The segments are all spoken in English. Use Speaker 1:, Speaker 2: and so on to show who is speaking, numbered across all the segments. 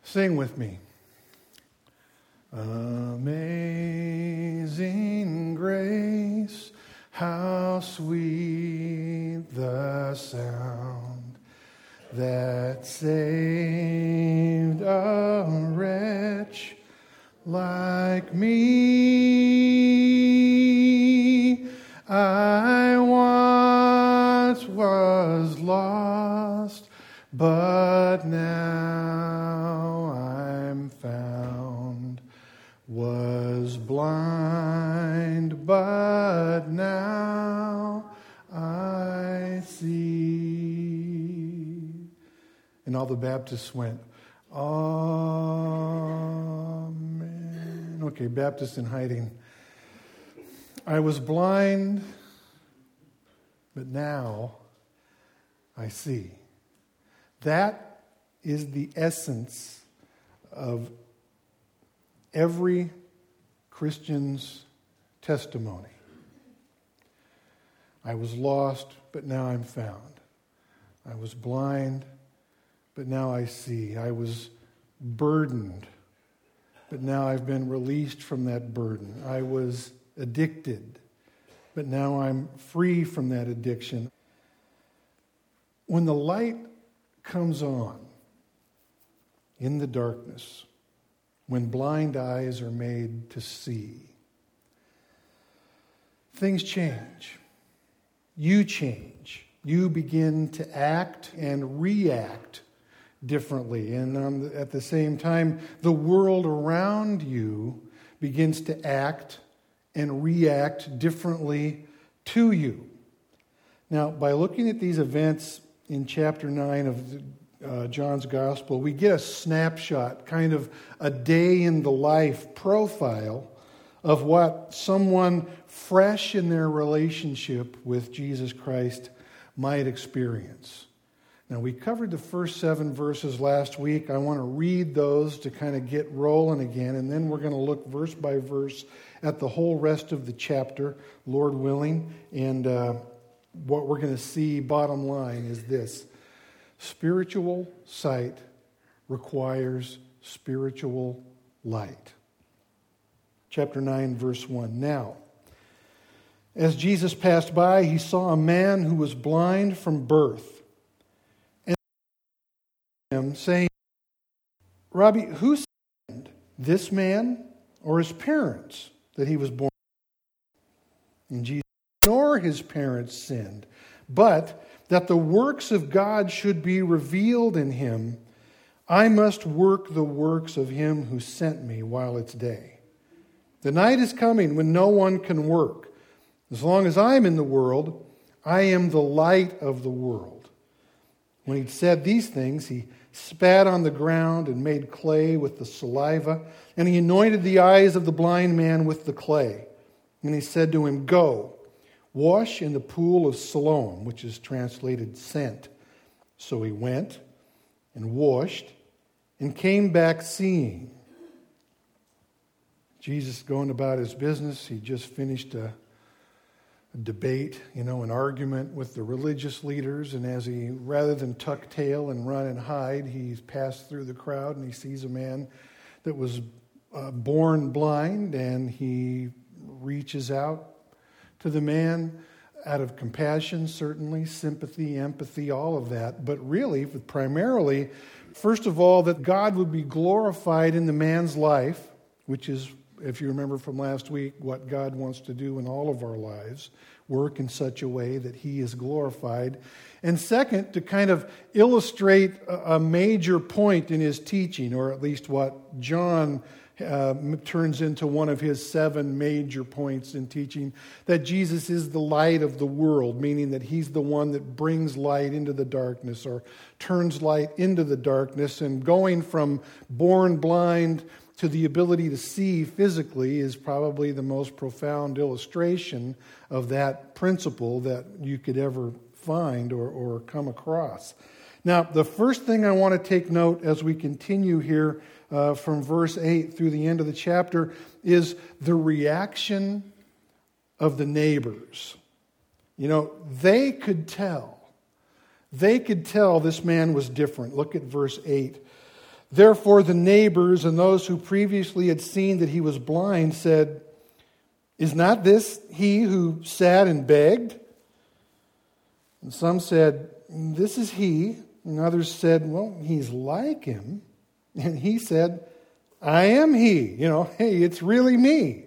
Speaker 1: Sing with me. Amazing grace, how sweet the sound that saved a wretch like me. I once was lost, but now I'm found. Was blind, but now I see. And all the Baptists went, Amen. Okay, Baptists in hiding. I was blind, but now I see. That is the essence of every Christian's testimony. I was lost, but now I'm found. I was blind, but now I see. I was burdened, but now I've been released from that burden. I was addicted, but now I'm free from that addiction. When the light comes on in the darkness, when blind eyes are made to see, things change. You change. You begin to act and react differently. And at the same time, the world around you begins to act and react differently to you. Now, by looking at these events in chapter 9 of John's Gospel, we get a snapshot, kind of a day in the life profile of what someone fresh in their relationship with Jesus Christ might experience. Now, we covered the first 7 verses last week. I want to read those to kind of get rolling again, and then we're going to look verse by verse at the whole rest of the chapter, Lord willing. And what we're going to see, bottom line, is this. Spiritual sight requires spiritual light. Chapter 9, verse 1. Now, as Jesus passed by, he saw a man who was blind from birth. And him saying, Rabbi, who sinned, this man or his parents, that he was born? And Jesus, nor his parents sinned, but that the works of God should be revealed in him. I must work the works of him who sent me while it's day. The night is coming when no one can work. As long as I'm in the world, I am the light of the world. When he'd said these things, he spat on the ground and made clay with the saliva, and he anointed the eyes of the blind man with the clay. And he said to him, Go, wash in the pool of Siloam, which is translated sent. So he went and washed and came back seeing. Jesus going about his business. He just finished a debate, an argument with the religious leaders. And as he, rather than tuck tail and run and hide, he's passed through the crowd and he sees a man that was born blind, and he reaches out to the man out of compassion, certainly, sympathy, empathy, all of that. But really, primarily, first of all, that God would be glorified in the man's life, which is, if you remember from last week, what God wants to do in all of our lives, work in such a way that he is glorified. And second, to kind of illustrate a major point in his teaching, or at least what John turns into one of his 7 major points in teaching, that Jesus is the light of the world, meaning that he's the one that brings light into the darkness or turns light into the darkness. And going from born blind to the ability to see physically is probably the most profound illustration of that principle that you could ever find or come across. Now, the first thing I want to take note as we continue here from verse 8 through the end of the chapter is the reaction of the neighbors. They could tell. They could tell this man was different. Look at verse 8. Therefore the neighbors and those who previously had seen that he was blind said, "Is not this he who sat and begged?" And some said, "This is he." And others said, "Well, he's like him." And he said, "I am he." Hey, it's really me.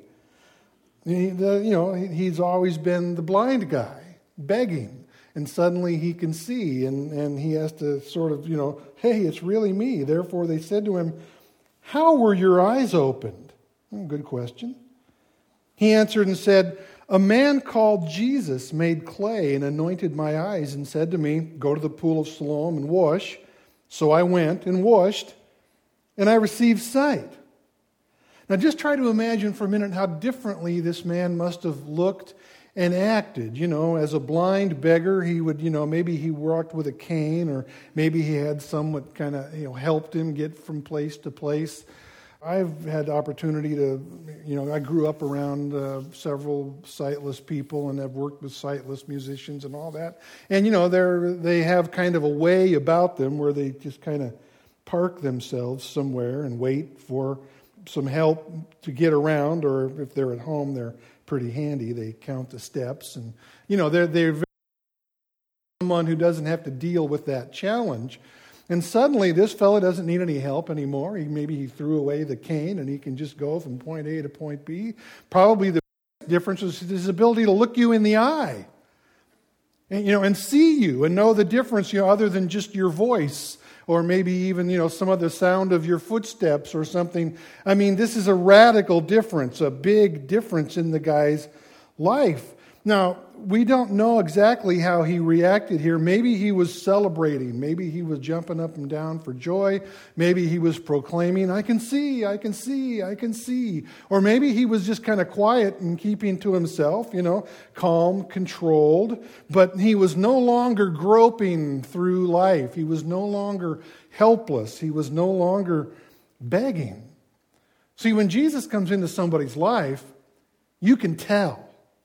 Speaker 1: He's always been the blind guy, begging. And suddenly he can see, and he has to sort of, hey, it's really me. Therefore they said to him, "How were your eyes opened?" Good question. He answered and said, "A man called Jesus made clay and anointed my eyes and said to me, 'Go to the pool of Siloam and wash.' So I went and washed, and I received sight." Now just try to imagine for a minute how differently this man must have looked and acted. As a blind beggar, he would, maybe he walked with a cane, or maybe he had someone kind of, helped him get from place to place. I've had the opportunity to, I grew up around several sightless people and have worked with sightless musicians and all that. And, they have kind of a way about them where they just kind of park themselves somewhere and wait for some help to get around, or if they're at home, they're pretty handy. They count the steps, and, they're someone who doesn't have to deal with that challenge. And suddenly, this fellow doesn't need any help anymore. Maybe he threw away the cane and he can just go from point A to point B. Probably the difference is his ability to look you in the eye, and see you and know the difference, other than just your voice, or maybe even, some of the sound of your footsteps or something. I mean, this is a radical difference, a big difference in the guy's life. Now, we don't know exactly how he reacted here. Maybe he was celebrating. Maybe he was jumping up and down for joy. Maybe he was proclaiming, "I can see, I can see, I can see." Or maybe he was just kind of quiet and keeping to himself, calm, controlled. But he was no longer groping through life. He was no longer helpless. He was no longer begging. See, when Jesus comes into somebody's life, you can tell.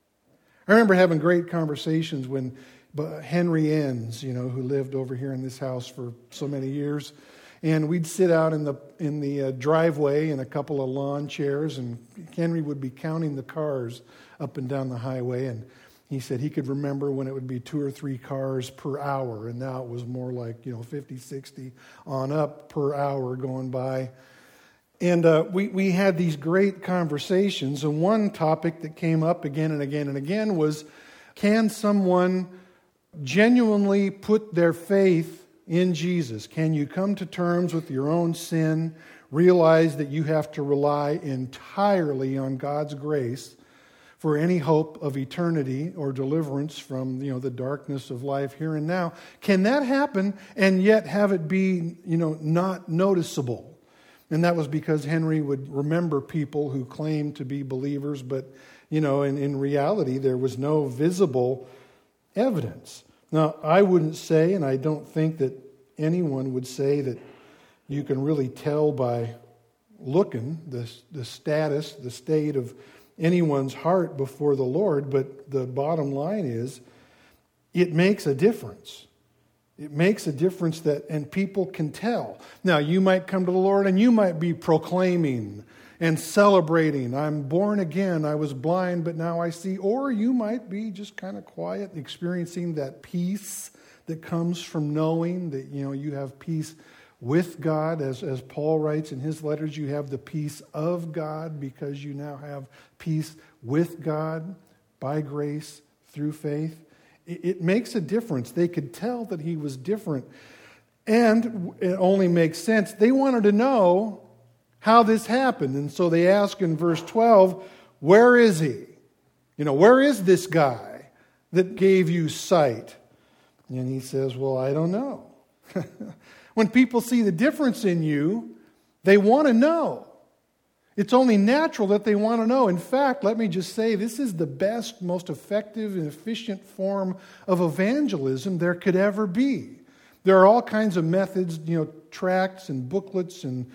Speaker 1: I remember having great conversations when Henry Enns, who lived over here in this house for so many years, and we'd sit out in the driveway in a couple of lawn chairs, and Henry would be counting the cars up and down the highway, and he said he could remember when it would be 2 or 3 cars per hour, and now it was more like 50, 60 on up per hour going by. And we had these great conversations, and one topic that came up again and again and again was, can someone genuinely put their faith in Jesus? Can you come to terms with your own sin, realize that you have to rely entirely on God's grace for any hope of eternity or deliverance from the darkness of life here and now? Can that happen and yet have it be not noticeable? And that was because Henry would remember people who claimed to be believers, but, in reality, there was no visible evidence. Now, I wouldn't say, and I don't think that anyone would say, that you can really tell by looking the status, the state of anyone's heart before the Lord, but the bottom line is, it makes a difference. It makes a difference and people can tell. Now, you might come to the Lord and you might be proclaiming and celebrating, "I'm born again, I was blind, but now I see." Or you might be just kind of quiet, experiencing that peace that comes from knowing that, you have peace with God. As Paul writes in his letters, you have the peace of God because you now have peace with God by grace through faith. It makes a difference. They could tell that he was different. And it only makes sense. They wanted to know how this happened. And so they ask in verse 12, "Where is he? Where is this guy that gave you sight?" And he says, "Well, I don't know." When people see the difference in you, they want to know. It's only natural that they want to know. In fact, let me just say, this is the best, most effective and efficient form of evangelism there could ever be. There are all kinds of methods, tracts and booklets and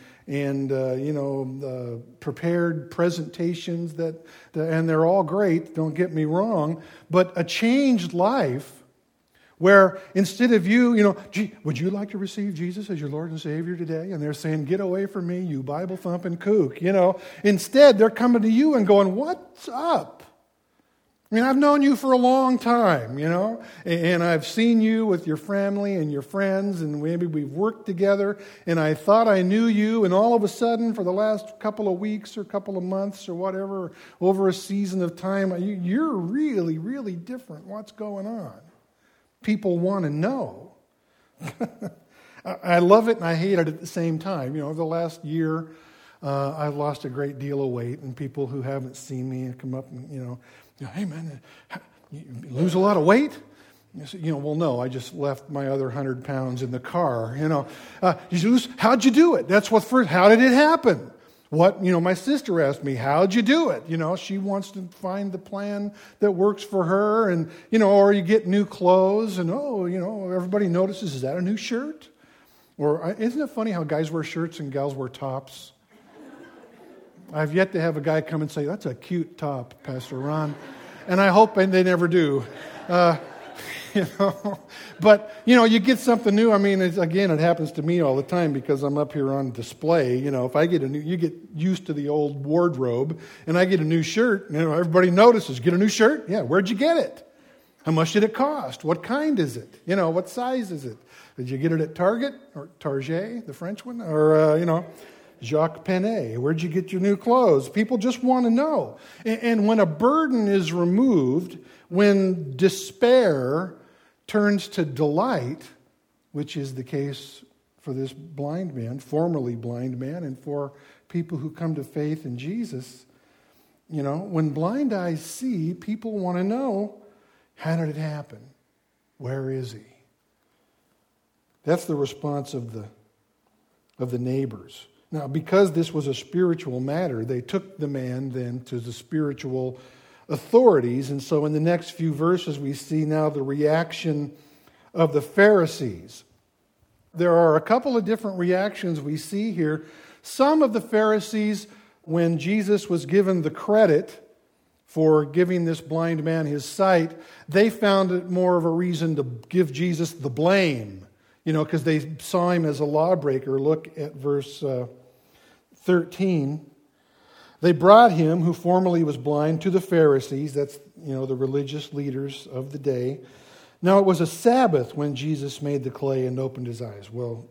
Speaker 1: prepared presentations and they're all great, don't get me wrong. But a changed life where instead of you, gee, would you like to receive Jesus as your Lord and Savior today? And they're saying, get away from me, you Bible-thumping kook, Instead, they're coming to you and going, what's up? I mean, I've known you for a long time, and I've seen you with your family and your friends, and maybe we've worked together, and I thought I knew you, and all of a sudden, for the last couple of weeks or couple of months or whatever, over a season of time, you're really, really different. What's going on? People want to know. I love it and I hate it at the same time. Over the last year, I've lost a great deal of weight, and people who haven't seen me come up and, hey man, you lose a lot of weight? Well, no, I just left my other 100 pounds in the car. How'd you do it? How did it happen? My sister asked me, how'd you do it? She wants to find the plan that works for her, and, or you get new clothes, and, everybody notices, is that a new shirt? Or isn't it funny how guys wear shirts and gals wear tops? I've yet to have a guy come and say, that's a cute top, Pastor Ron. And I hope they never do. But, you get something new. I mean, it happens to me all the time because I'm up here on display. If I get you get used to the old wardrobe, and I get a new shirt, everybody notices, get a new shirt? Yeah, where'd you get it? How much did it cost? What kind is it? What size is it? Did you get it at Target or Target, the French one? Or, Jacques Penney, where'd you get your new clothes? People just want to know. And when a burden is removed, when despair turns to delight, which is the case for this blind man, formerly blind man, and for people who come to faith in Jesus, when blind eyes see, people want to know, how did it happen? Where is he? That's the response of the neighbors. Now, because this was a spiritual matter, they took the man then to the spiritual authorities. And so in the next few verses, we see now the reaction of the Pharisees. There are a couple of different reactions we see here. Some of the Pharisees, when Jesus was given the credit for giving this blind man his sight, they found it more of a reason to give Jesus the blame, because they saw him as a lawbreaker. Look at verse 13. They brought him, who formerly was blind, to the Pharisees. That's, the religious leaders of the day. Now it was a Sabbath when Jesus made the clay and opened his eyes. Well,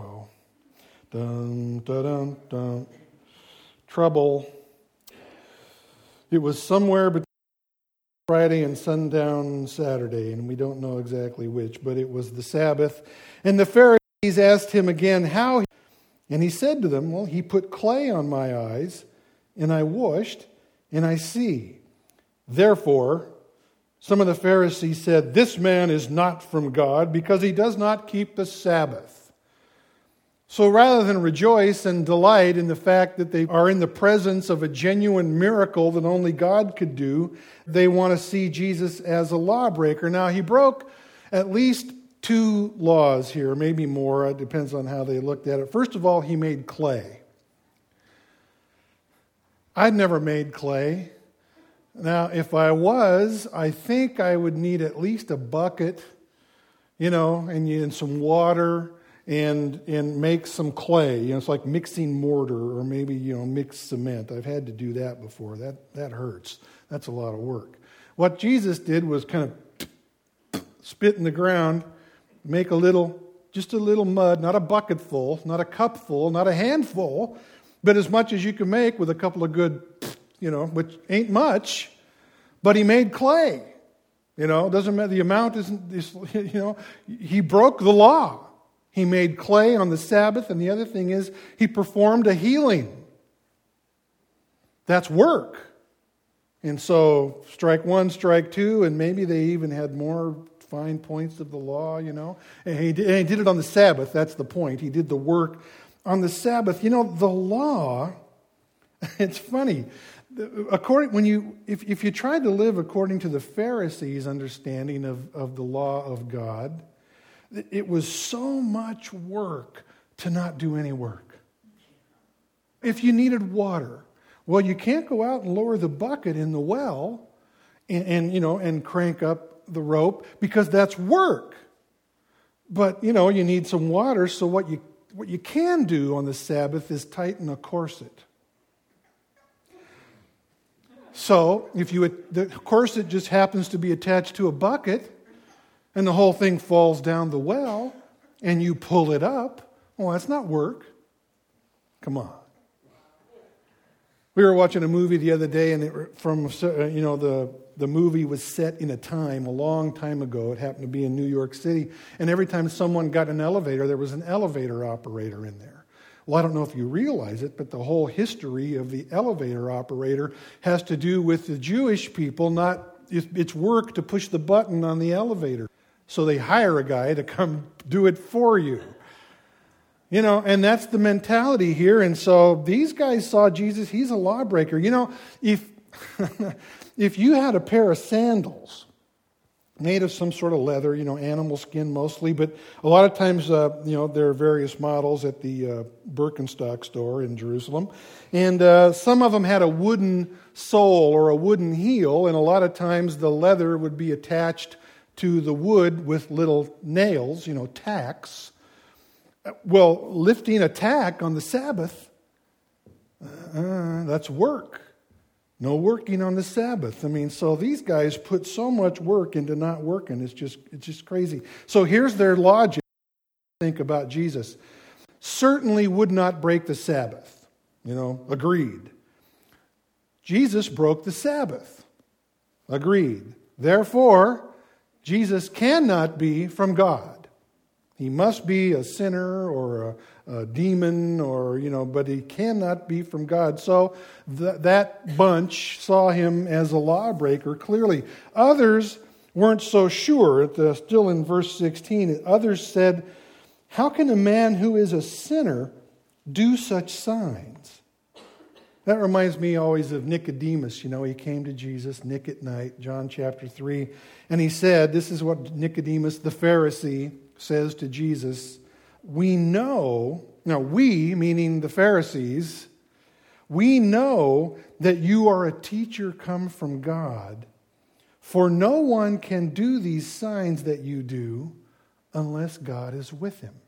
Speaker 1: Dun, dun, dun, dun. Trouble. It was somewhere between Friday and sundown Saturday, and we don't know exactly which, but it was the Sabbath. And the Pharisees asked him again how. And he said to them, well, he put clay on my eyes, and I washed, and I see. Therefore, some of the Pharisees said, this man is not from God because he does not keep the Sabbath. So rather than rejoice and delight in the fact that they are in the presence of a genuine miracle that only God could do, they want to see Jesus as a lawbreaker. Now, he broke at least 2 laws here, maybe more. It depends on how they looked at it. First of all, he made clay. I'd never made clay. Now, if I was, I think I would need at least a bucket, and some water and make some clay. It's like mixing mortar or maybe, mix cement. I've had to do that before. That hurts. That's a lot of work. What Jesus did was kind of spit in the ground, make just a little mud, not a bucket full, not a cup full, not a handful, but as much as you can make with a couple of good, which ain't much, but he made clay. Doesn't matter, the amount isn't, he broke the law. He made clay on the Sabbath, and the other thing is he performed a healing. That's work. And so, strike 1, strike 2, and maybe they even had more fine points of the law, And he did it on the Sabbath. That's the point. He did the work on the Sabbath. The law. It's funny. If you tried to live according to the Pharisees' understanding of the law of God, it was so much work to not do any work. If you needed water, well, you can't go out and lower the bucket in the well and crank up the rope because that's work. But, you need some water, so what you can do on the Sabbath is tighten a corset. So, if the corset just happens to be attached to a bucket, and the whole thing falls down the well, and you pull it up, well, that's not work. Come on. We were watching a movie the other day, and the movie was set in a long time ago. It happened to be in New York City, and every time someone got an elevator, there was an elevator operator in there. Well, I don't know if you realize it, but the whole history of the elevator operator has to do with the Jewish people, it's work to push the button on the elevator. So they hire a guy to come do it for you. And that's the mentality here. And so these guys saw Jesus, he's a lawbreaker. If you had a pair of sandals made of some sort of leather, animal skin mostly, but a lot of times, there are various models at the Birkenstock store in Jerusalem, and some of them had a wooden sole or a wooden heel, and a lot of times the leather would be attached to the wood with little nails, tacks. Well, lifting a tack on the Sabbath, that's work. No working on the Sabbath. So these guys put so much work into not working. It's just crazy. So here's their logic. Think about Jesus. Certainly would not break the Sabbath. Agreed. Jesus broke the Sabbath. Agreed. Therefore, Jesus cannot be from God. He must be a sinner or a demon, but he cannot be from God. So that bunch saw him as a lawbreaker, clearly. Others weren't so sure. Still in verse 16, others said, "How can a man who is a sinner do such signs?" That reminds me always of Nicodemus. He came to Jesus, Nick at night, John chapter 3, and he said, this is what Nicodemus, the Pharisee, says to Jesus, we know, we, meaning the Pharisees, we know that you are a teacher come from God, for no one can do these signs that you do unless God is with him.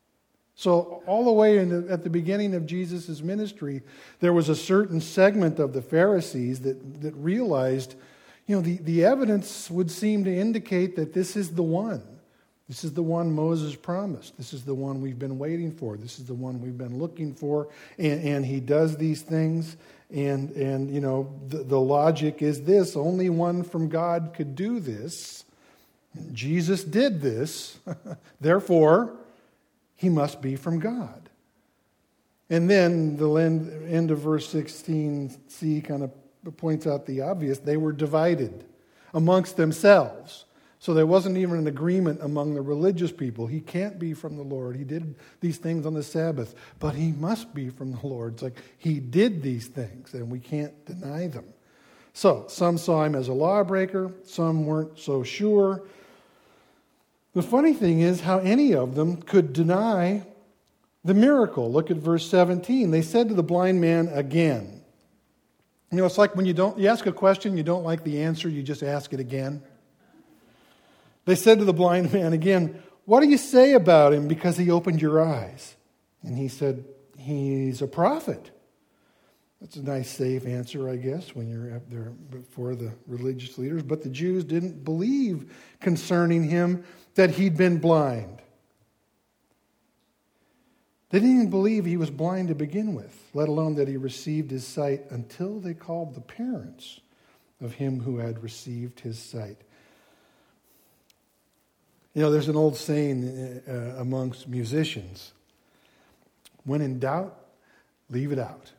Speaker 1: So all the way at the beginning of Jesus' ministry, there was a certain segment of the Pharisees that realized, the evidence would seem to indicate that this is the one. This is the one Moses promised. This is the one we've been waiting for. This is the one we've been looking for. And he does these things. And the logic is this. Only one from God could do this. Jesus did this. Therefore, he must be from God. And then the end of verse 16c kind of points out the obvious. They were divided amongst themselves. So there wasn't even an agreement among the religious people. He can't be from the Lord. He did these things on the Sabbath, but he must be from the Lord. It's like he did these things, and we can't deny them. So some saw him as a lawbreaker. Some weren't so sure. The funny thing is how any of them could deny the miracle. Look at verse 17. They said to the blind man again. It's like when you ask a question, you don't like the answer, you just ask it again. They said to the blind man again, "What do you say about him because he opened your eyes?" And he said, "He's a prophet." That's a nice, safe answer, I guess, when you're up there before the religious leaders. But the Jews didn't believe concerning him that he'd been blind. They didn't even believe he was blind to begin with, let alone that he received his sight, until they called the parents of him who had received his sight. There's an old saying amongst musicians, when in doubt, leave it out.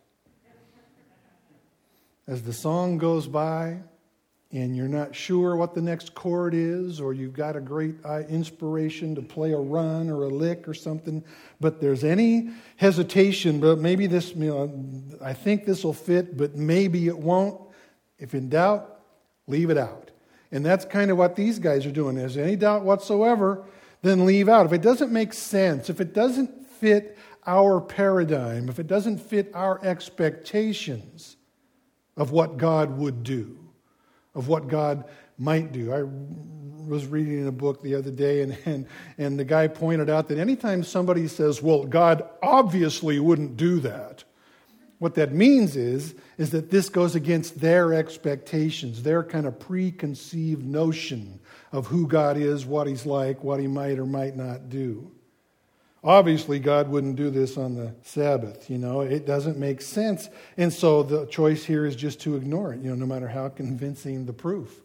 Speaker 1: As the song goes by and you're not sure what the next chord is, or you've got a great inspiration to play a run or a lick or something, but there's any hesitation, but maybe this, I think this will fit, but maybe it won't. If in doubt, leave it out. And that's kind of what these guys are doing. If there's any doubt whatsoever, then leave out. If it doesn't make sense, if it doesn't fit our paradigm, if it doesn't fit our expectations of what God would do, of what God might do. I was reading a book the other day, and the guy pointed out that anytime somebody says, well, God obviously wouldn't do that, what that means is that this goes against their expectations, their kind of preconceived notion of who God is, what He's like, what He might or might not do. Obviously, God wouldn't do this on the Sabbath. It doesn't make sense. And so the choice here is just to ignore it, no matter how convincing the proof.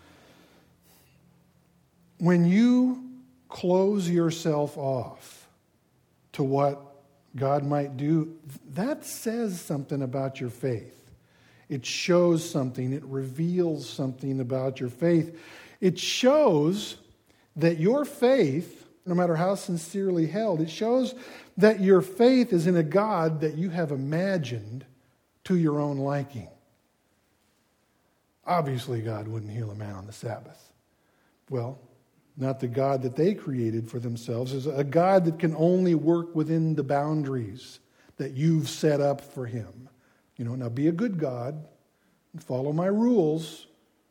Speaker 1: When you close yourself off to what God might do, that says something about your faith. It shows something. It reveals something about your faith. It shows that your faith, no matter how sincerely held, it shows that your faith is in a God that you have imagined to your own liking. Obviously, God wouldn't heal a man on the Sabbath. Well, not the God that they created for themselves, is a God that can only work within the boundaries that you've set up for Him. Now be a good God and follow my rules.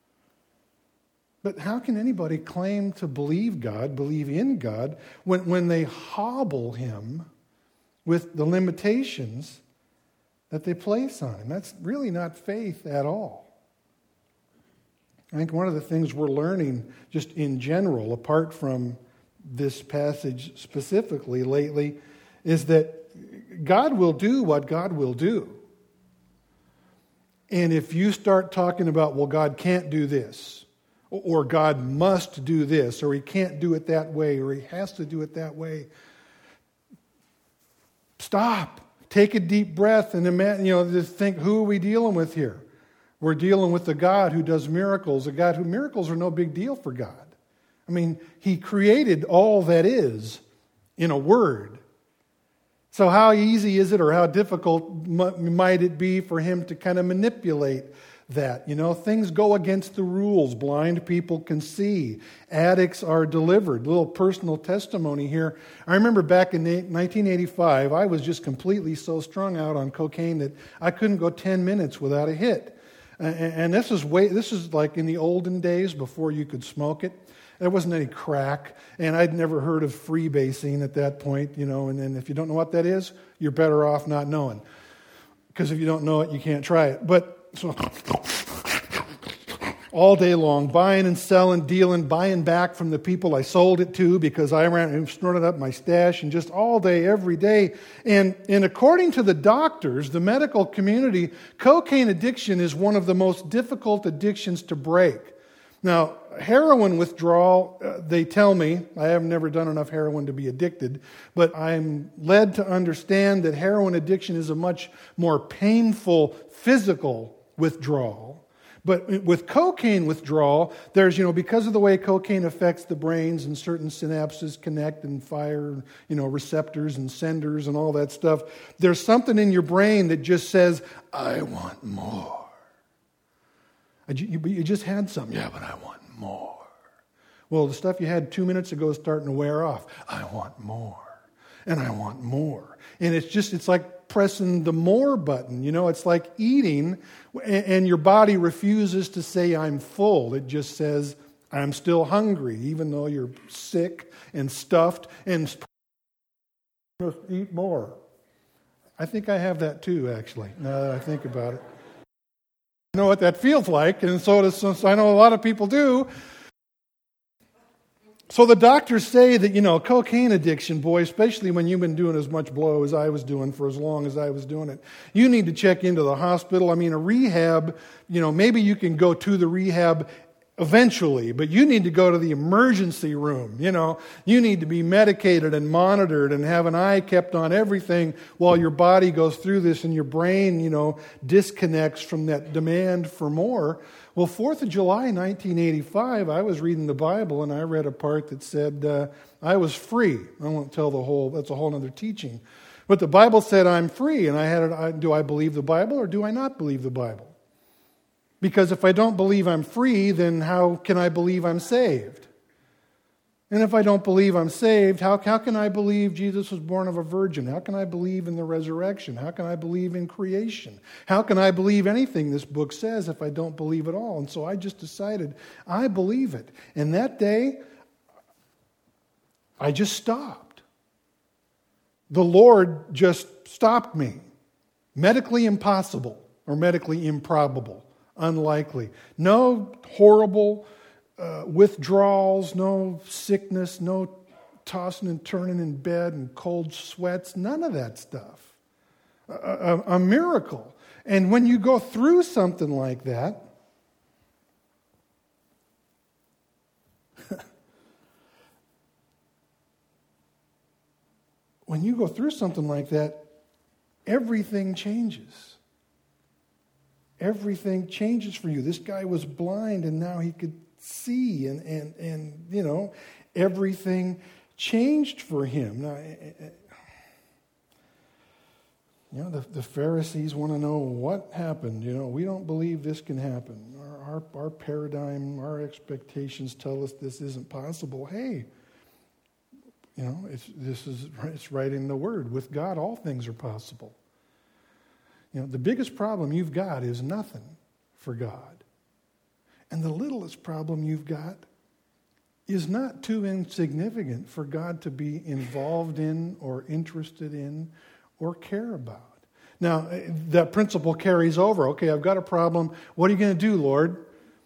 Speaker 1: But how can anybody claim to believe God, believe in God, when they hobble Him with the limitations that they place on Him? That's really not faith at all. I think one of the things we're learning just in general, apart from this passage specifically lately, is that God will do what God will do. And if you start talking about, well, God can't do this, or God must do this, or He can't do it that way, or He has to do it that way, stop. Take a deep breath and imagine, just think, who are we dealing with here? We're dealing with a God who does miracles, a God who miracles are no big deal for God. I mean, He created all that is in a word. So how easy is it, or how difficult might it be for Him to kind of manipulate that? Things go against the rules. Blind people can see. Addicts are delivered. Little personal testimony here. I remember back in 1985, I was just completely so strung out on cocaine that I couldn't go 10 minutes without a hit. And this is like in the olden days before you could smoke it. There wasn't any crack, and I'd never heard of freebasing at that point, and then if you don't know what that is, you're better off not knowing. Because if you don't know it, you can't try it. But so all day long, buying and selling, dealing, buying back from the people I sold it to because I ran and snorted up my stash, and just all day, every day. And according to the doctors, the medical community, cocaine addiction is one of the most difficult addictions to break. Now, heroin withdrawal, they tell me, I have never done enough heroin to be addicted, but I'm led to understand that heroin addiction is a much more painful physical withdrawal. But with cocaine withdrawal, there's, because of the way cocaine affects the brains and certain synapses connect and fire, receptors and senders and all that stuff, there's something in your brain that just says, I want more. You just had some. Yeah, but I want more. Well, the stuff you had 2 minutes ago is starting to wear off. I want more. And I want more. And it's like pressing the more button. It's like eating, and your body refuses to say, I'm full. It just says, I'm still hungry, even though you're sick and stuffed and just eat more. I think I have that too, actually, now that I think about it. I know what that feels like, and so I know a lot of people do. So the doctors say that, cocaine addiction, boy, especially when you've been doing as much blow as I was doing for as long as I was doing it, you need to check into the hospital. I mean, a rehab, maybe you can go to the rehab eventually, but you need to go to the emergency room. You need to be medicated and monitored and have an eye kept on everything while your body goes through this and your brain, disconnects from that demand for more. Well, 4th of July, 1985, I was reading the Bible and I read a part that said I was free. I won't tell the whole, that's a whole other teaching. But the Bible said I'm free, and do I believe the Bible or do I not believe the Bible? Because if I don't believe I'm free, then how can I believe I'm saved? And if I don't believe I'm saved, how can I believe Jesus was born of a virgin? How can I believe in the resurrection? How can I believe in creation? How can I believe anything this book says if I don't believe it all? And so I just decided, I believe it. And that day, I just stopped. The Lord just stopped me. Medically impossible or medically improbable, unlikely. No horrible withdrawals, no sickness, no tossing and turning in bed and cold sweats, none of that stuff. A miracle. And when you go through something like that, everything changes. Everything changes for you. This guy was blind and now he could see, and you know, everything changed for him. Now, you know, the Pharisees want to know what happened. You know, we don't believe this can happen. Our paradigm, our expectations tell us this isn't possible. Hey, you know, it's right in the Word. With God, all things are possible. You know, the biggest problem you've got is nothing for God. And the littlest problem you've got is not too insignificant for God to be involved in or interested in or care about. Now, that principle carries over. Okay, I've got a problem. What are you going to do, Lord?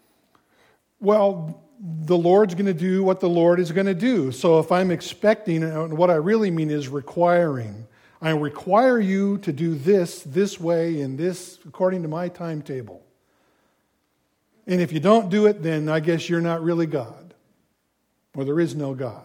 Speaker 1: Well, the Lord's going to do what the Lord is going to do. So if I'm expecting, what I really mean is requiring. I require you to do this way, and this according to my timetable. And if you don't do it, then I guess you're not really God. Or there is no God.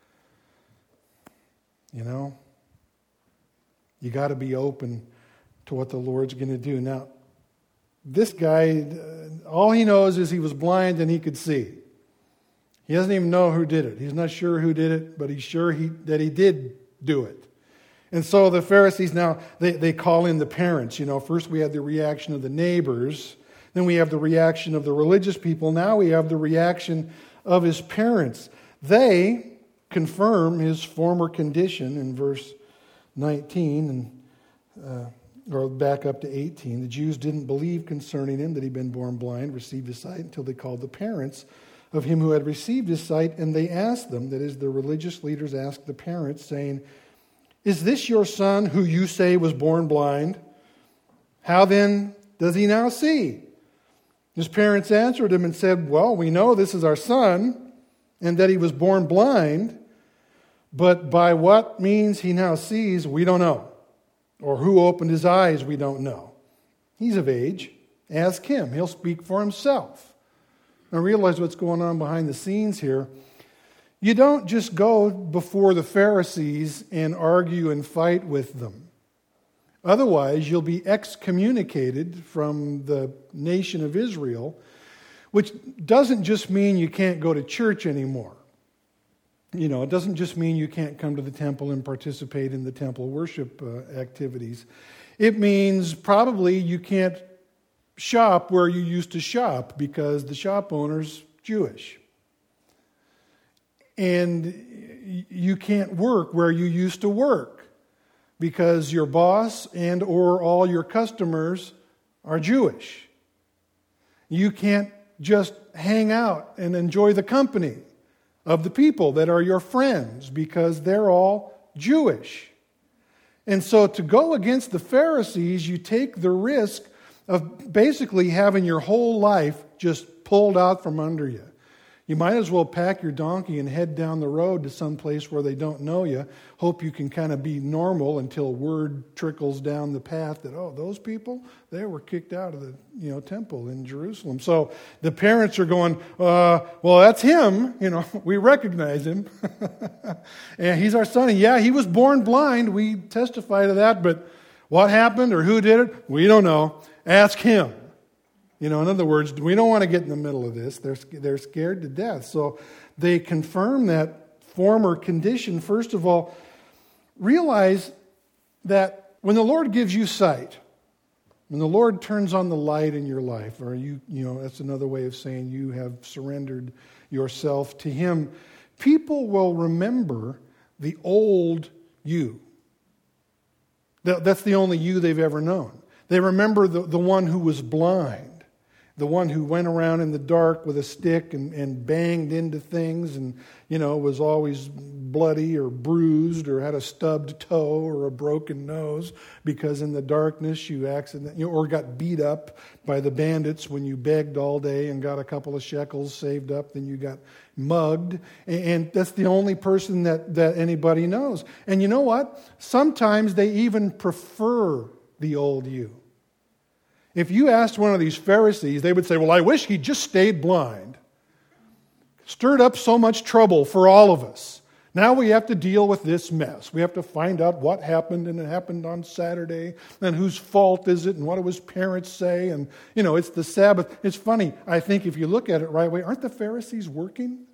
Speaker 1: You know? You got to be open to what the Lord's going to do. Now, this guy, all he knows is he was blind and he could see. He doesn't even know who did it. He's not sure who did it, but he's sure that he did do it. And so the Pharisees now, they call in the parents. You know, first we had the reaction of the neighbors. Then we have the reaction of the religious people. Now we have the reaction of his parents. They confirm his former condition in verse 19, or back up to 18. The Jews didn't believe concerning him that he'd been born blind, received his sight, until they called the parents of him who had received his sight, and they asked them, that is, the religious leaders asked the parents, saying, "Is this your son who you say was born blind? How then does he now see?" His parents answered him and said, "Well, we know this is our son, and that he was born blind, but by what means he now sees, we don't know. Or who opened his eyes, we don't know. He's of age. Ask him. He'll speak for himself." Now realize what's going on behind the scenes here. You don't just go before the Pharisees and argue and fight with them. Otherwise, you'll be excommunicated from the nation of Israel, which doesn't just mean you can't go to church anymore. You know, it doesn't just mean you can't come to the temple and participate in the temple worship activities. It means probably you can't shop where you used to shop because the shop owner's Jewish. And you can't work where you used to work because your boss and or all your customers are Jewish. You can't just hang out and enjoy the company of the people that are your friends because they're all Jewish. And so to go against the Pharisees, you take the risk of basically having your whole life just pulled out from under you. You might as well pack your donkey and head down the road to some place where they don't know you. Hope you can kind of be normal until word trickles down the path that, oh, those people, they were kicked out of the temple in Jerusalem. So the parents are going, well, that's him. We recognize him. And he's our son. And yeah, he was born blind. We testify to that. But what happened or who did it, we don't know. Ask him. In other words, we don't want to get in the middle of this. They're scared to death. So they confirm that former condition. First of all, realize that when the Lord gives you sight, when the Lord turns on the light in your life, or that's another way of saying you have surrendered yourself to Him, People will remember the old you. That's the only you they've ever known. They remember the one who was blind, the one who went around in the dark with a stick and banged into things and, was always bloody or bruised or had a stubbed toe or a broken nose because in the darkness you accidentally, or got beat up by the bandits when you begged all day and got a couple of shekels saved up, then you got mugged. And that's the only person that anybody knows. And you know what? Sometimes they even prefer the old you. If you asked one of these Pharisees, they would say, well, I wish he'd just stayed blind. Stirred up so much trouble for all of us. Now we have to deal with this mess. We have to find out what happened, and it happened on Saturday, and whose fault is it, and what do his parents say, and, it's the Sabbath. It's funny, I think if you look at it right away, aren't the Pharisees working?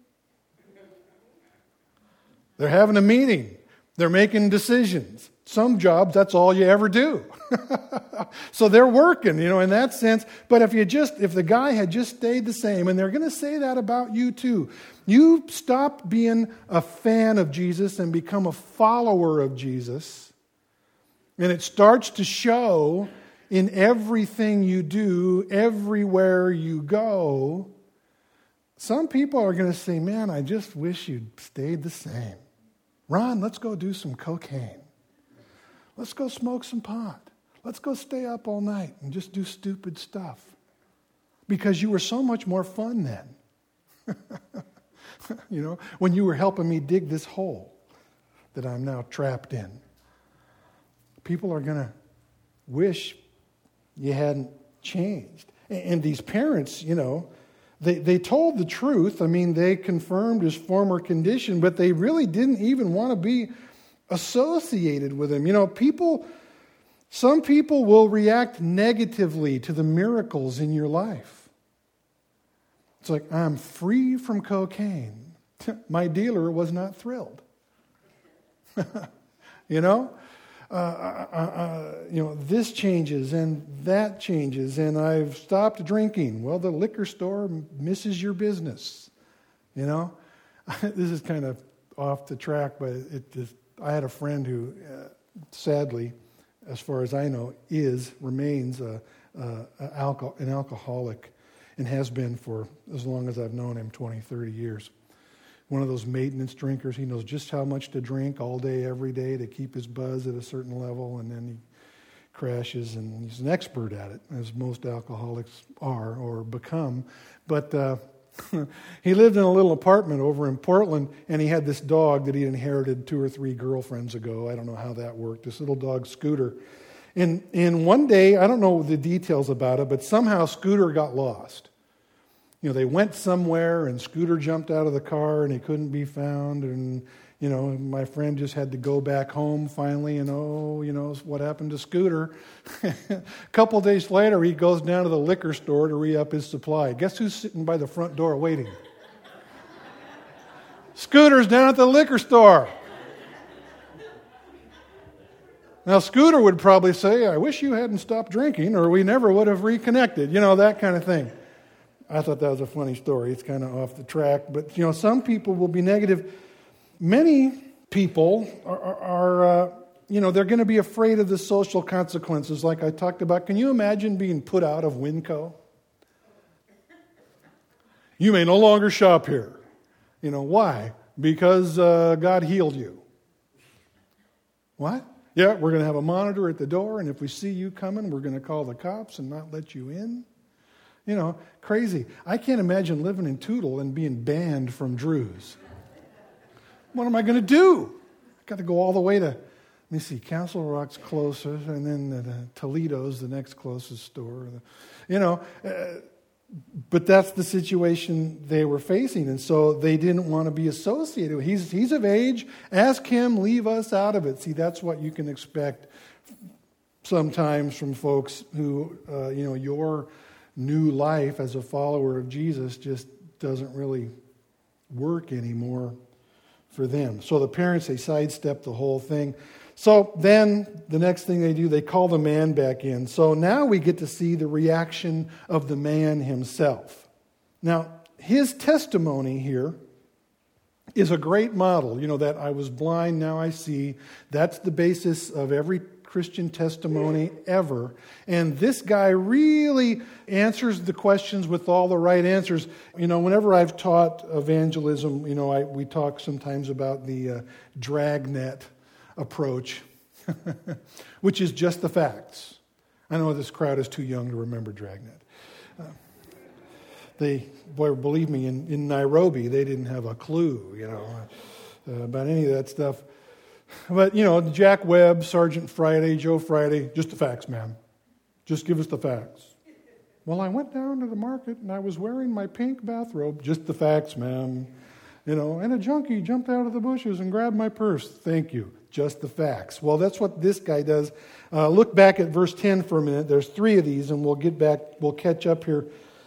Speaker 1: They're having a meeting. They're making decisions. Some jobs, that's all you ever do. So they're working, in that sense. But if the guy had just stayed the same, and they're going to say that about you too. You stop being a fan of Jesus and become a follower of Jesus, and it starts to show in everything you do, everywhere you go. Some people are going to say, man, I just wish you'd stayed the same. Ron, let's go do some cocaine. Let's go smoke some pot. Let's go stay up all night and just do stupid stuff. Because you were so much more fun then. When you were helping me dig this hole that I'm now trapped in. People are going to wish you hadn't changed. And these parents, they told the truth. I mean, they confirmed his former condition, but they really didn't even want to be associated with him. Some people will react negatively to the miracles in your life. It's like, I'm free from cocaine. My dealer was not thrilled. This changes and that changes, and I've stopped drinking. Well, the liquor store misses your business. This is kind of off the track, but I had a friend who, sadly, as far as I know, remains an alcoholic and has been for as long as I've known him, 20, 30 years. One of those maintenance drinkers. He knows just how much to drink all day, every day to keep his buzz at a certain level, and then he crashes, and he's an expert at it, as most alcoholics are or become. But he lived in a little apartment over in Portland, and he had this dog that he inherited 2 or 3 girlfriends ago. I don't know how that worked. This little dog, Scooter. And one day, I don't know the details about it, but somehow Scooter got lost. They went somewhere, and Scooter jumped out of the car, and he couldn't be found, and my friend just had to go back home finally, and what happened to Scooter? A couple days later, he goes down to the liquor store to re-up his supply. Guess who's sitting by the front door waiting? Scooter's down at the liquor store. Now, Scooter would probably say, I wish you hadn't stopped drinking, or we never would have reconnected, that kind of thing. I thought that was a funny story. It's kind of off the track, but, some people will be negative. Many people are they're going to be afraid of the social consequences like I talked about. Can you imagine being put out of Winco? You may no longer shop here. Why? Because God healed you. What? Yeah, we're going to have a monitor at the door, and if we see you coming, we're going to call the cops and not let you in. Crazy. I can't imagine living in Tootle and being banned from Drew's. What am I going to do? I've got to go all the way to, let me see, Council Rock's closest, and then Toledo's the next closest store. But that's the situation they were facing, and so they didn't want to be associated. He's of age. Ask him, leave us out of it. See, that's what you can expect sometimes from folks who, your new life as a follower of Jesus just doesn't really work anymore for them. So the parents, they sidestep the whole thing. So then the next thing they do, they call the man back in. So now we get to see the reaction of the man himself. Now, his testimony here is a great model. That I was blind, now I see. That's the basis of every Christian testimony ever. And this guy really answers the questions with all the right answers. Whenever I've taught evangelism, we talk sometimes about the dragnet approach, which is just the facts. I know this crowd is too young to remember dragnet. Believe me, in Nairobi, they didn't have a clue, about any of that stuff. But, Jack Webb, Sergeant Friday, Joe Friday, just the facts, ma'am. Just give us the facts. Well, I went down to the market and I was wearing my pink bathrobe. Just the facts, ma'am. And a junkie jumped out of the bushes and grabbed my purse. Thank you. Just the facts. Well, that's what this guy does. Look back at verse 10 for a minute. There's 3 of these, and we'll catch up here.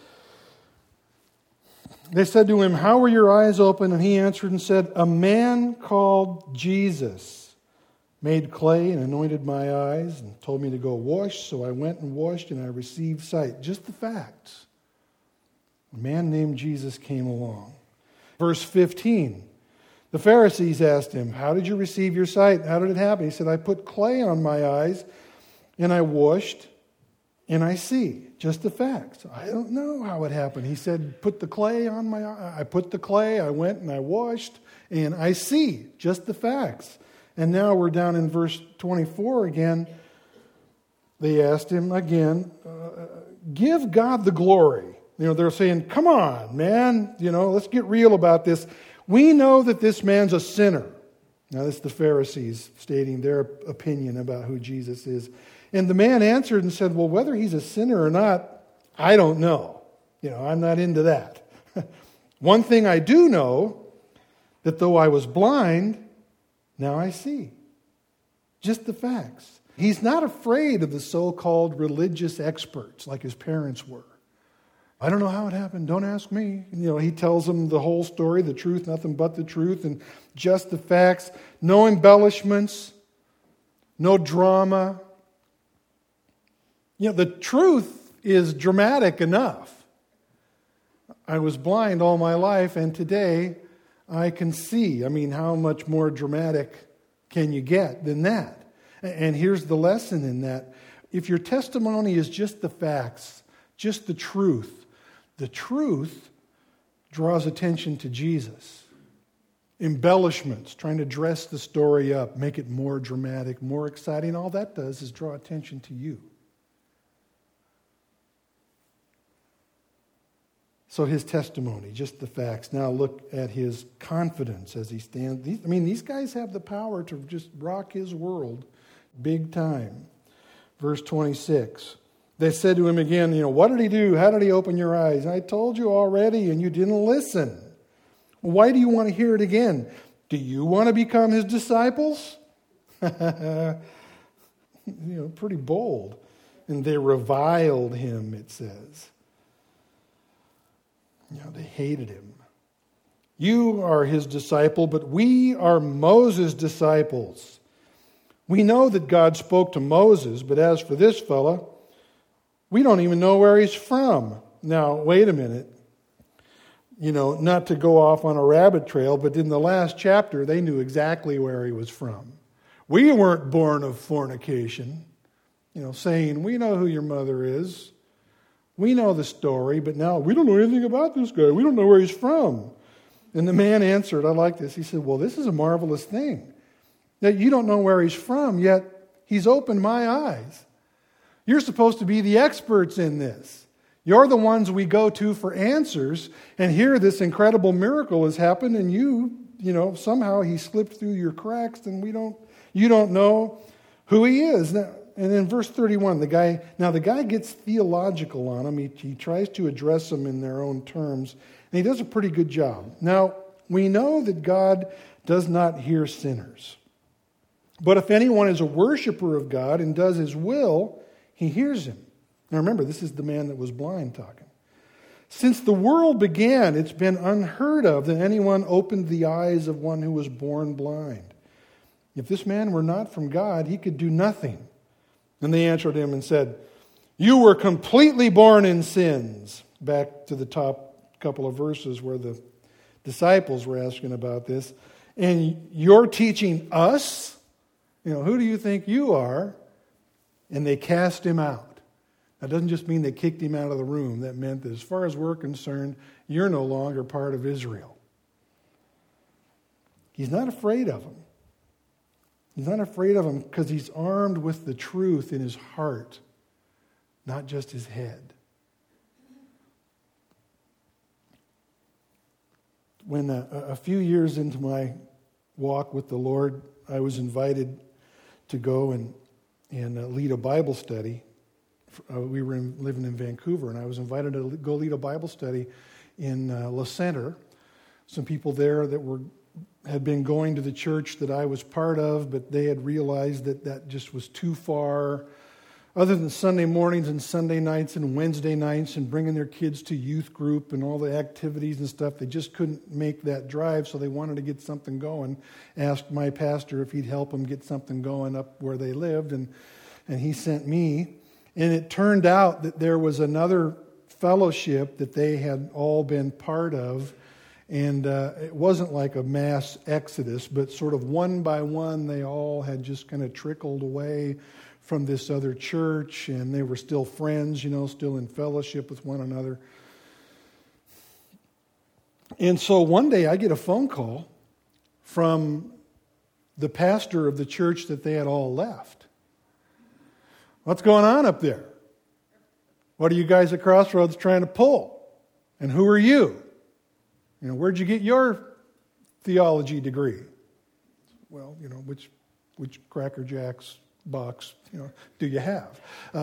Speaker 1: They said to him, "How were your eyes open?" And he answered and said, "A man called Jesus made clay and anointed my eyes and told me to go wash. So I went and washed and I received sight." Just the facts. A man named Jesus came along. Verse 15, the Pharisees asked him, "How did you receive your sight? How did it happen?" He said, "I put clay on my eyes and I washed and I see." Just the facts. I don't know how it happened. He said, "Put the clay on my eye." I put the clay, I went and I washed, and I see. Just the facts. And now we're down in verse 24 again. They asked him again, "Give God the glory." They're saying, "Come on, man. Let's get real about this. We know that this man's a sinner." Now, this is the Pharisees stating their opinion about who Jesus is. And the man answered and said, "Well, whether he's a sinner or not, I don't know. I'm not into that. One thing I do know, that though I was blind, now I see." Just the facts. He's not afraid of the so-called religious experts like his parents were. "I don't know how it happened. Don't ask me." He tells them the whole story, the truth, nothing but the truth, and just the facts. No embellishments, no drama. The truth is dramatic enough. I was blind all my life, and today I can see. How much more dramatic can you get than that? And here's the lesson in that. If your testimony is just the facts, just the truth draws attention to Jesus. Embellishments, trying to dress the story up, make it more dramatic, more exciting, all that does is draw attention to you. So his testimony, just the facts. Now look at his confidence as he stands. These guys have the power to just rock his world big time. Verse 26. They said to him again, "What did he do? How did he open your eyes?" "I told you already, and you didn't listen." "Why do you want to hear it again? Do you want to become his disciples?" Pretty bold. And they reviled him, it says. They hated him. "You are his disciple, but we are Moses' disciples. We know that God spoke to Moses, but as for this fella, we don't even know where he's from." Now, wait a minute. Not to go off on a rabbit trail, but in the last chapter, they knew exactly where he was from. "We weren't born of fornication," saying, "We know who your mother is. We know the story, but now we don't know anything about this guy. We don't know where he's from." And the man answered, I like this. He said, "Well, this is a marvelous thing, that you don't know where he's from, yet he's opened my eyes. You're supposed to be the experts in this. You're the ones we go to for answers, and here this incredible miracle has happened, and somehow he slipped through your cracks, and you don't know who he is." Now, and in verse 31, the guy gets theological on them. He tries to address them in their own terms, and he does a pretty good job. "Now, we know that God does not hear sinners. But if anyone is a worshiper of God and does his will, he hears him." Now remember, this is the man that was blind talking. "Since the world began, it's been unheard of that anyone opened the eyes of one who was born blind. If this man were not from God, he could do nothing." And they answered him and said, "You were completely born in sins." Back to the top couple of verses where the disciples were asking about this. And you're teaching us? Who do you think you are? And they cast him out. That doesn't just mean they kicked him out of the room. That meant that as far as we're concerned, you're no longer part of Israel. He's not afraid of them. He's not afraid of them because he's armed with the truth in his heart, not just his head. When a few years into my walk with the Lord, I was invited to go and lead a Bible study. We were living in Vancouver, and I was invited to go lead a Bible study in Le Centre. Some people there that had been going to the church that I was part of, but they had realized that just was too far. Other than Sunday mornings and Sunday nights and Wednesday nights and bringing their kids to youth group and all the activities and stuff, they just couldn't make that drive, so they wanted to get something going. Asked my pastor if he'd help them get something going up where they lived, and he sent me. And it turned out that there was another fellowship that they had all been part of, and it wasn't like a mass exodus, but sort of one by one they all had just kind of trickled away from this other church, and they were still friends, still in fellowship with one another. And so one day I get a phone call from the pastor of the church that they had all left. What's going on up there? What are you guys at Crossroads trying to pull? And who are you? Where'd you get your theology degree? Well, which Cracker Jacks box, do you have?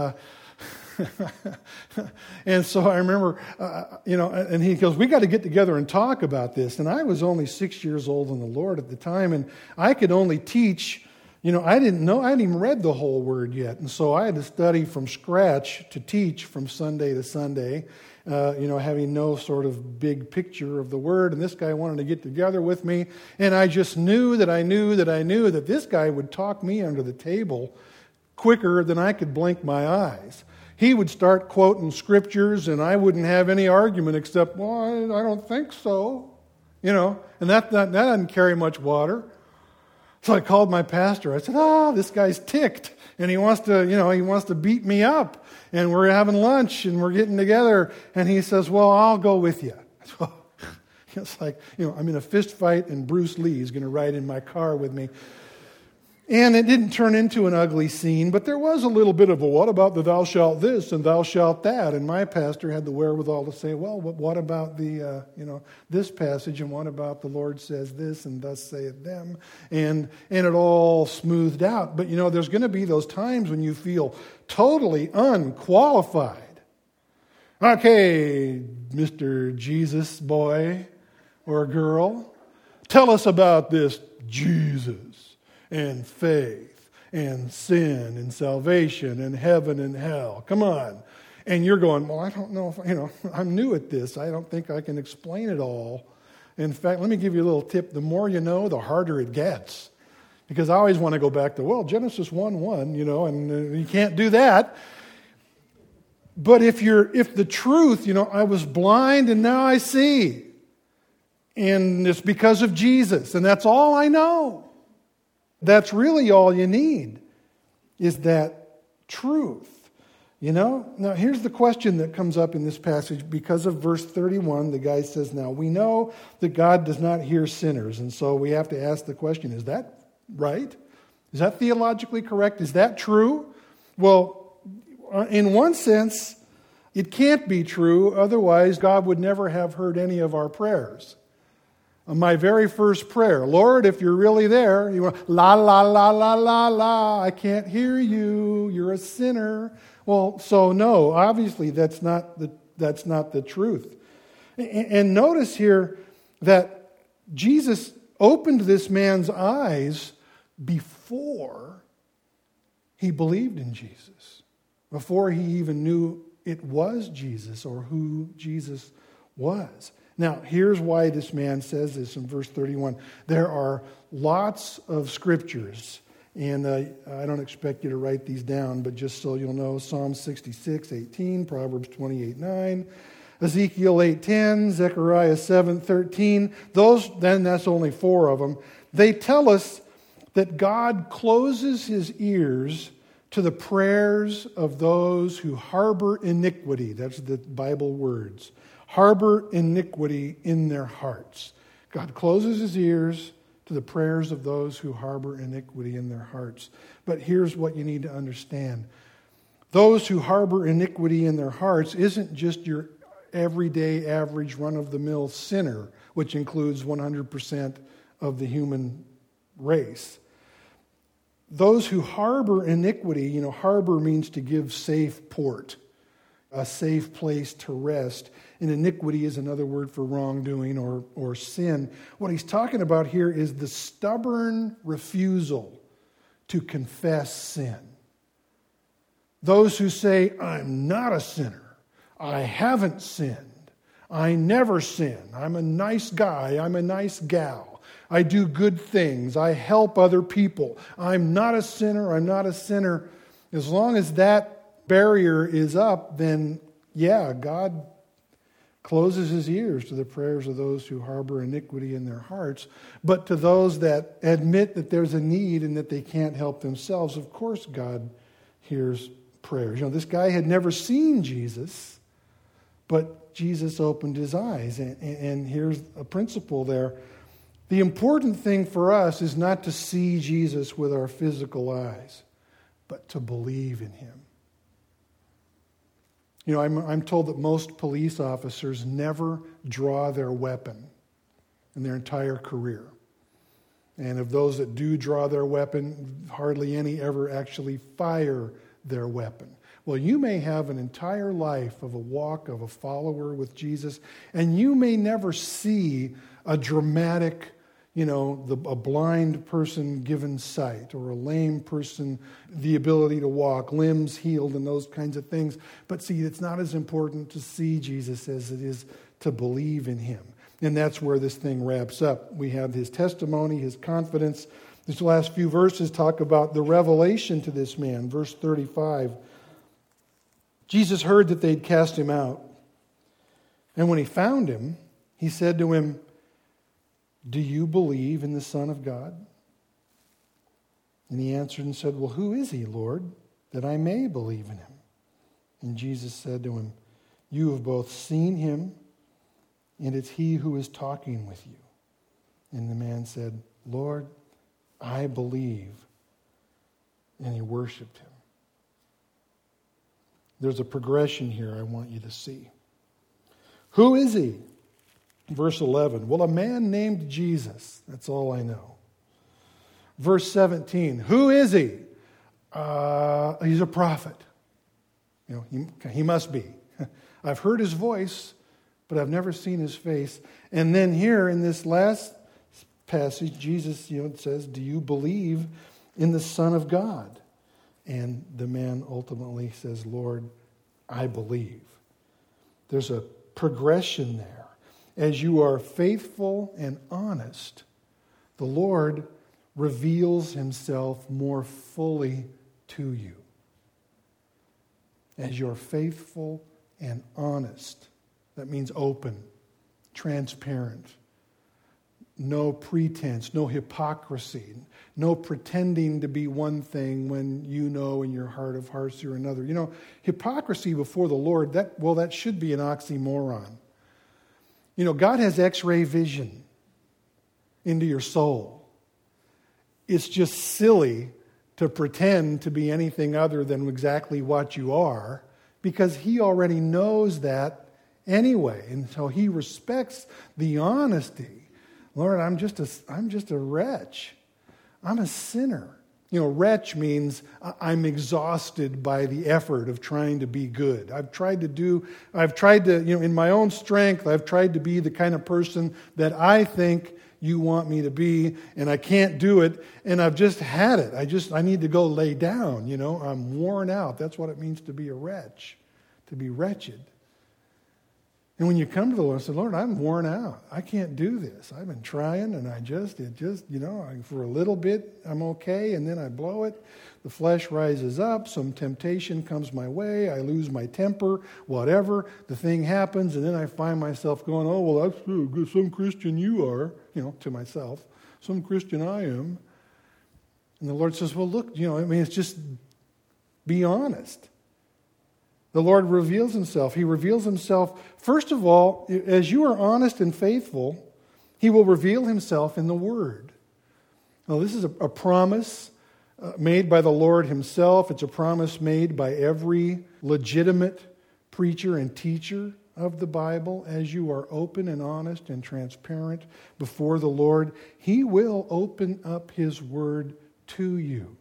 Speaker 1: And so I remember, and he goes, we got to get together and talk about this. And I was only 6 years old in the Lord at the time, and I could only teach, I hadn't even read the whole Word yet. And so I had to study from scratch to teach from Sunday to Sunday, having no sort of big picture of the Word. And this guy wanted to get together with me. And I just knew that this guy would talk me under the table quicker than I could blink my eyes. He would start quoting scriptures, and I wouldn't have any argument except, well, I don't think so. And that doesn't carry much water. So I called my pastor. I said, this guy's ticked, and he wants to beat me up. And we're having lunch, and we're getting together. And he says, well, I'll go with you. It's like, I'm in a fist fight, and Bruce Lee is going to ride in my car with me. And it didn't turn into an ugly scene, but there was a little bit of a, what about the thou shalt this and thou shalt that? And my pastor had the wherewithal to say, well, what about the, this passage, and what about the Lord says this and thus saith them? And it all smoothed out. But, there's going to be those times when you feel totally unqualified. Okay, Mr. Jesus boy or girl, tell us about this Jesus and faith and sin and salvation and heaven and hell. Come on. And you're going, well, I don't know if, I'm new at this. I don't think I can explain it all. In fact, let me give you a little tip. The more you know, the harder it gets. Because I always want to go back to, Genesis 1:1, and you can't do that. But if the truth, I was blind and now I see. And it's because of Jesus. And that's all I know. That's really all you need, is that truth. Now here's the question that comes up in this passage. Because of verse 31, the guy says, now we know that God does not hear sinners. And so we have to ask the question, is that right? Is that theologically correct? Is that true? Well, in one sense, it can't be true. Otherwise, God would never have heard any of our prayers. My very first prayer, Lord, if you're really there, you want, la, la, la, la, la, la, I can't hear you, you're a sinner. Well, so no, obviously that's not the truth. And notice here that Jesus opened this man's eyes before he believed in Jesus, before he even knew it was Jesus or who Jesus was. Now, here's why this man says this in verse 31. There are lots of scriptures, and I don't expect you to write these down, but just so you'll know, Psalm 66:18, Proverbs 28:9, Ezekiel 8:10, Zechariah 7:13, then that's only 4 of them. They tell us that God closes his ears to the prayers of those who harbor iniquity. That's the Bible words. Harbor iniquity in their hearts. God closes his ears to the prayers of those who harbor iniquity in their hearts. But here's what you need to understand. Those who harbor iniquity in their hearts isn't just your everyday, average, run-of-the-mill sinner, which includes 100% of the human race. Those who harbor iniquity, harbor means to give safe port, a safe place to rest. And iniquity is another word for wrongdoing or sin. What he's talking about here is the stubborn refusal to confess sin. Those who say, I'm not a sinner. I haven't sinned. I never sin. I'm a nice guy. I'm a nice gal. I do good things. I help other people. I'm not a sinner. I'm not a sinner. As long as that barrier is up, then God closes his ears to the prayers of those who harbor iniquity in their hearts. But to those that admit that there's a need and that they can't help themselves, of course God hears prayers. This guy had never seen Jesus, but Jesus opened his eyes. And here's a principle there. The important thing for us is not to see Jesus with our physical eyes, but to believe in him. I'm told that most police officers never draw their weapon in their entire career. And of those that do draw their weapon, hardly any ever actually fire their weapon. Well, you may have an entire life of a walk of a follower with Jesus, and you may never see a dramatic, a blind person given sight, or a lame person the ability to walk, limbs healed, and those kinds of things. But see, it's not as important to see Jesus as it is to believe in him. And that's where this thing wraps up. We have his testimony, his confidence. These last few verses talk about the revelation to this man. Verse 35. Jesus heard that they'd cast him out. And when he found him, he said to him, do you believe in the Son of God? And he answered and said, well, who is he, Lord, that I may believe in him? And Jesus said to him, you have both seen him, and it's he who is talking with you. And the man said, Lord, I believe. And he worshiped him. There's a progression here I want you to see. Who is he? Verse 11, well, a man named Jesus. That's all I know. Verse 17, who is he? He's a prophet. He must be. I've heard his voice, but I've never seen his face. And then here in this last passage, Jesus says, do you believe in the Son of God? And the man ultimately says, Lord, I believe. There's a progression there. As you are faithful and honest, the Lord reveals himself more fully to you. As you're faithful and honest, that means open, transparent, no pretense, no hypocrisy, no pretending to be one thing when you know in your heart of hearts you're another. Hypocrisy before the Lord, that should be an oxymoron. God has X-ray vision into your soul. It's just silly to pretend to be anything other than exactly what you are, because he already knows that anyway. And so he respects the honesty. Lord, I'm just a wretch. I'm a sinner. Wretch means I'm exhausted by the effort of trying to be good. I've tried to, in my own strength, I've tried to be the kind of person that I think you want me to be, and I can't do it, and I've just had it. I need to go lay down, I'm worn out. That's what it means to be a wretch, to be wretched. And when you come to the Lord and say, Lord, I'm worn out. I can't do this. I've been trying, and for a little bit, I'm okay, and then I blow it. The flesh rises up. Some temptation comes my way. I lose my temper, whatever. The thing happens, and then I find myself going, oh, well, that's some Christian you are, to myself. Some Christian I am. And the Lord says, well, look, it's just be honest. The Lord reveals himself. He reveals himself, first of all, as you are honest and faithful, he will reveal himself in the Word. Now, this is a promise made by the Lord himself. It's a promise made by every legitimate preacher and teacher of the Bible. As you are open and honest and transparent before the Lord, he will open up his Word to you.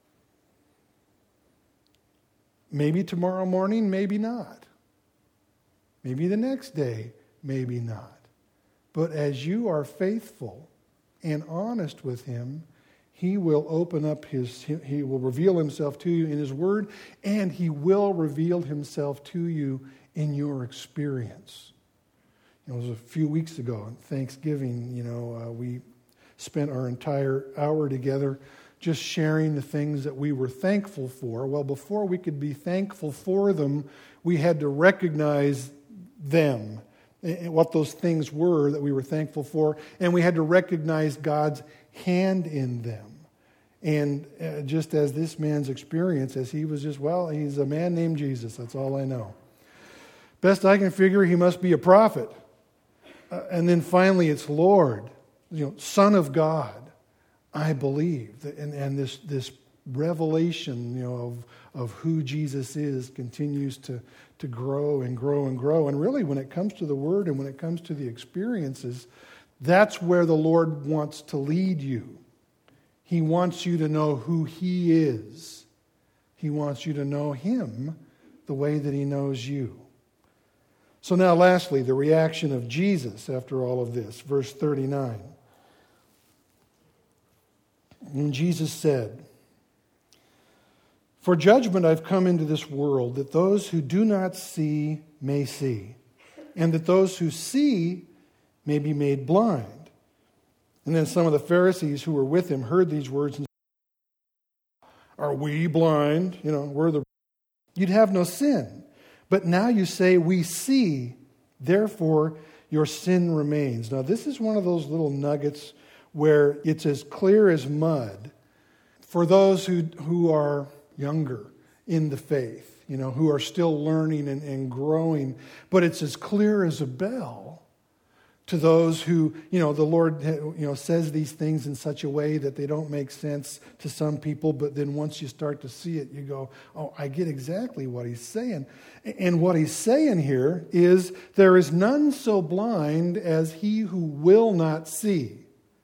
Speaker 1: Maybe tomorrow morning, maybe not. Maybe the next day, maybe not. But as you are faithful and honest with him, he will open up he will reveal himself to you in his Word, and he will reveal himself to you in your experience. It was a few weeks ago on Thanksgiving, we spent our entire hour together just sharing the things that we were thankful for. Well, before we could be thankful for them, we had to recognize them, and what those things were that we were thankful for, and we had to recognize God's hand in them. And just as this man's experience, as he was he's a man named Jesus, that's all I know. Best I can figure, he must be a prophet. And then finally it's Lord, Son of God. I believe, and this revelation, of who Jesus is continues to grow and grow and grow. And really, when it comes to the Word and when it comes to the experiences, that's where the Lord wants to lead you. He wants you to know who he is. He wants you to know him the way that he knows you. So now, lastly, the reaction of Jesus after all of this, verse 39. And Jesus said, "For judgment I've come into this world, that those who do not see may see, and that those who see may be made blind." And then some of the Pharisees who were with him heard these words and said, "Are we blind? You'd have no sin. But now you say, we see, therefore your sin remains." Now this is one of those little nuggets where it's as clear as mud for those who are younger in the faith, who are still learning and growing. But it's as clear as a bell to those who, the Lord, says these things in such a way that they don't make sense to some people. But then once you start to see it, you go, oh, I get exactly what he's saying. And what he's saying here is, there is none so blind as he who will not see.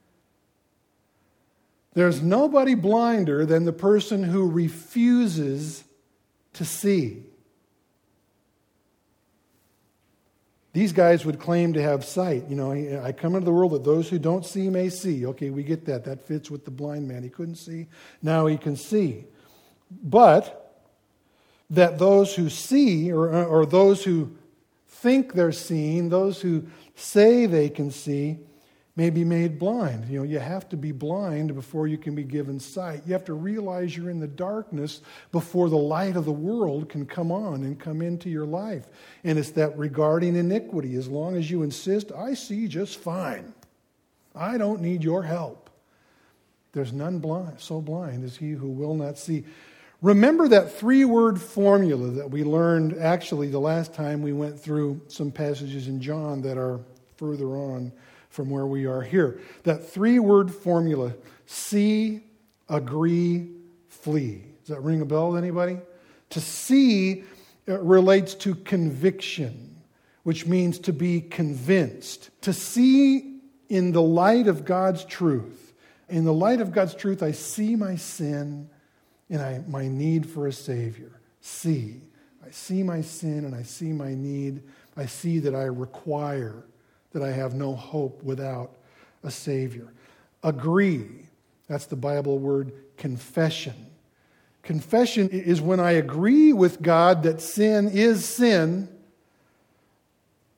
Speaker 1: There's nobody blinder than the person who refuses to see. These guys would claim to have sight. I come into the world that those who don't see may see. Okay, we get that. That fits with the blind man. He couldn't see. Now he can see. But that those who see, or those who think they're seeing, those who say they can see, may be made blind. You have to be blind before you can be given sight. You have to realize you're in the darkness before the light of the world can come on and come into your life. And it's that regarding iniquity. As long as you insist, I see just fine. I don't need your help. There's none so blind as he who will not see. Remember that 3-word formula that we learned actually the last time we went through some passages in John that are further on from where we are here. That 3-word formula: see, agree, flee. Does that ring a bell to anybody? To see relates to conviction, which means to be convinced. To see in the light of God's truth. In the light of God's truth, I see my sin and my need for a Savior. See. I see my sin and I see my need. I see that I require, that I have no hope without a Savior. Agree. That's the Bible word confession. Confession is when I agree with God that sin is sin,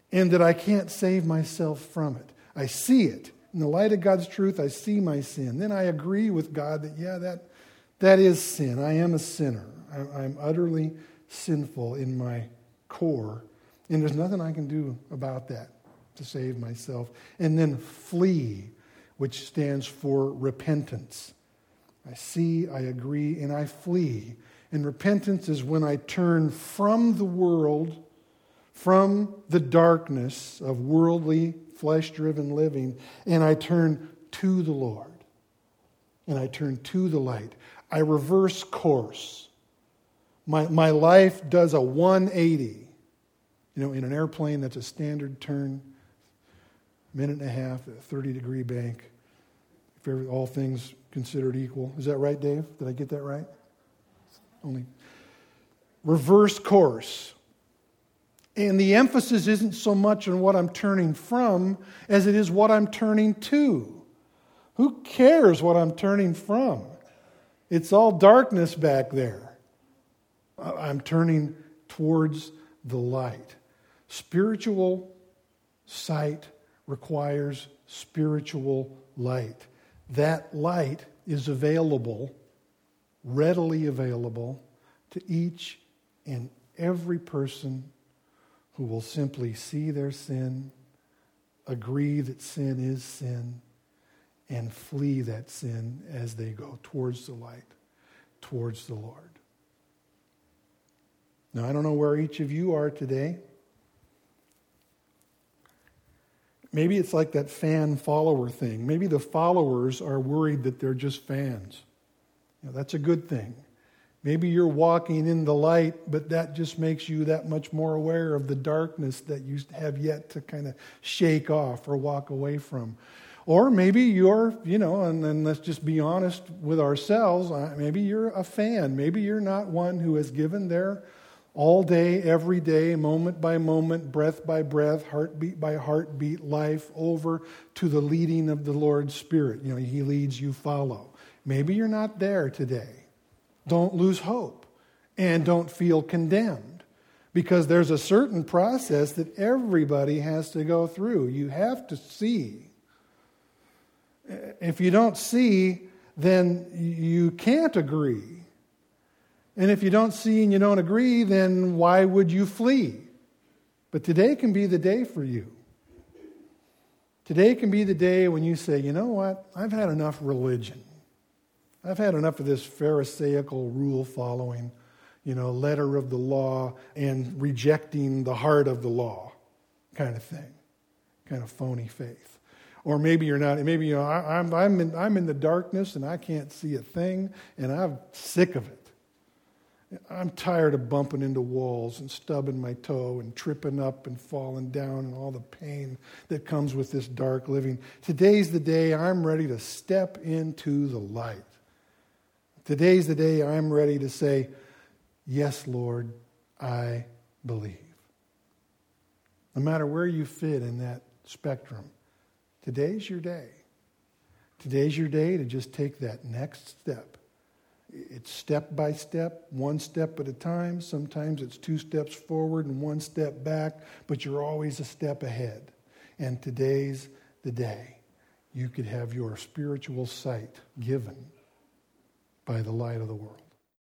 Speaker 1: and that I can't save myself from it. I see it. In the light of God's truth, I see my sin. Then I agree with God that, that is sin. I am a sinner. I'm utterly sinful in my core, and there's nothing I can do about that to save myself. And then flee, which stands for repentance. I see, I agree, and I flee. And repentance is when I turn from the world, from the darkness of worldly, flesh-driven living, and I turn to the Lord. And I turn to the light. I reverse course. My life does a 180. You know, in an airplane, that's a standard turn, minute and a half, a 30-degree bank, if all things considered equal. Is that right, Dave? Did I get that right? Only reverse course. And the emphasis isn't so much on what I'm turning from as it is what I'm turning to. Who cares what I'm turning from? It's all darkness back there. I'm turning towards the light. Spiritual sight requires spiritual light. That light is available, readily available, to each and every person who will simply see their sin, agree that sin is sin, and flee that sin as they go towards the light, towards the Lord. Now, I don't know where each of you are today. Maybe it's like that fan-follower thing. Maybe the followers are worried that they're just fans. You know, that's a good thing. Maybe you're walking in the light, but that just makes you that much more aware of the darkness that you have yet to kind of shake off or walk away from. Or maybe you're, and let's just be honest with ourselves, maybe you're a fan. Maybe you're not one who has given their all day, every day, moment by moment, breath by breath, heartbeat by heartbeat life over to the leading of the Lord's Spirit. You know, He leads, you follow. Maybe you're not there today. Don't lose hope and don't feel condemned, because there's a certain process that everybody has to go through. You have to see. If you don't see, then you can't agree. And if you don't see and you don't agree, then why would you flee? But today can be the day for you. Today can be the day when you say, you know what? I've had enough religion. I've had enough of this Pharisaical rule following, letter of the law and rejecting the heart of the law kind of thing, kind of phony faith. Or maybe you're not. Maybe I'm in the darkness and I can't see a thing, and I'm sick of it. I'm tired of bumping into walls and stubbing my toe and tripping up and falling down and all the pain that comes with this dark living. Today's the day I'm ready to step into the light. Today's the day I'm ready to say, yes, Lord, I believe. No matter where you fit in that spectrum, today's your day. Today's your day to just take that next step. It's step by step, one step at a time. Sometimes it's 2 steps forward and 1 step back, but you're always a step ahead. And today's the day you could have your spiritual sight given by the light of the world.